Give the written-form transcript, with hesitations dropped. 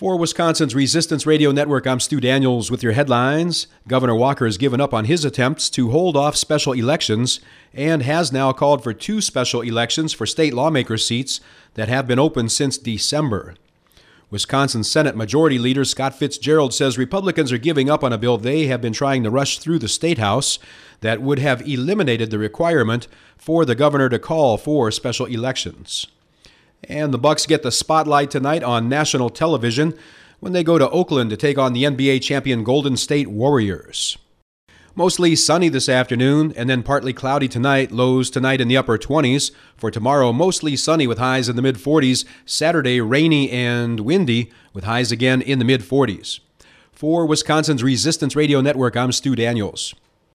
For Wisconsin's Resistance Radio Network, I'm Stu Daniels with your headlines. Governor Walker has given up on his attempts to hold off special elections and has now called for 2 special elections for state lawmaker seats that have been open since December. Wisconsin Senate Majority Leader Scott Fitzgerald says Republicans are giving up on a bill they have been trying to rush through the State House that would have eliminated the requirement for the governor to call for special elections. And the Bucks get the spotlight tonight on national television when they go to Oakland to take on the NBA champion Golden State Warriors. Mostly sunny this afternoon and then partly cloudy tonight, lows tonight in the upper 20s. For tomorrow, mostly sunny with highs in the mid-40s. Saturday, rainy and windy with highs again in the mid-40s. For Wisconsin's Resistance Radio Network, I'm Stu Daniels.